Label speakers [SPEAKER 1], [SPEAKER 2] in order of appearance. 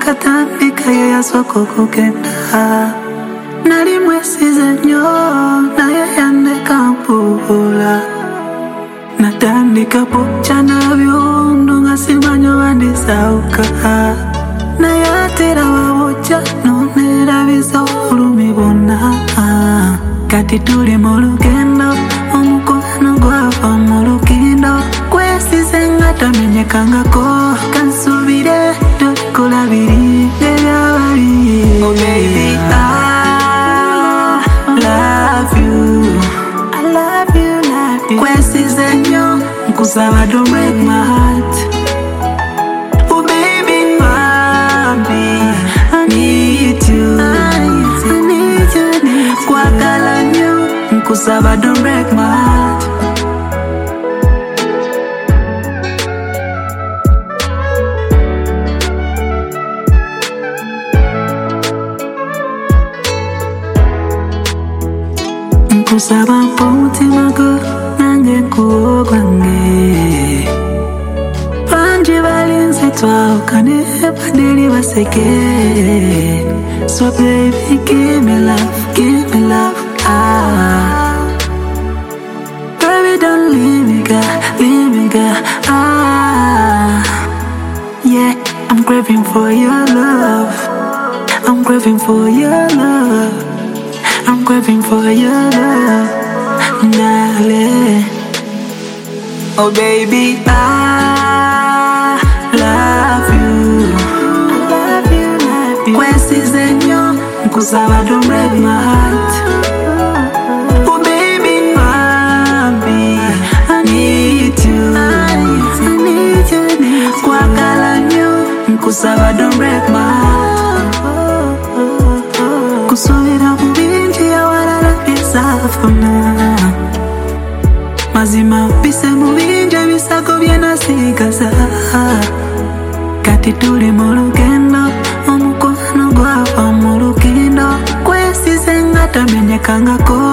[SPEAKER 1] katandika yasoko kugenda nali mwesize nnyo naye yandekampula natandika bukya nabyundu nga simanyi wandisauka naye atera wabujja noneerabiza obulumi bwonna kati tuli mu lugendo omukwano gwava mu lukindo kwesize nga tamenyekangako kansuubire tulikulabiri ebyabali. Oh baby, I love you. Kwesize nnyo nkusaba don't break my heart. Oh baby, I need you. Kwagala nnyo nkusaba don't break my heart. Nkusaba mpa omutima gwo nange nkuwa ogwange bangi balinze twawukane badde baseke so baby give me love baby don't leave me girl yeah I'm craving for your love I'm craving for your love I'm craving for your love, darling. Oh baby, I love you. Kwesize nnyo nkusaba don't break my heart. Oh baby, I need you. Kwagala nnyo nkusaba don't break my heart. Kusubira mu bingi awalala bisafuna mazima bise mu bingi ebisago byenasigaza kati tuli mu lugendo omukwano gwava mu lukindo kwesize nga tamenyekangako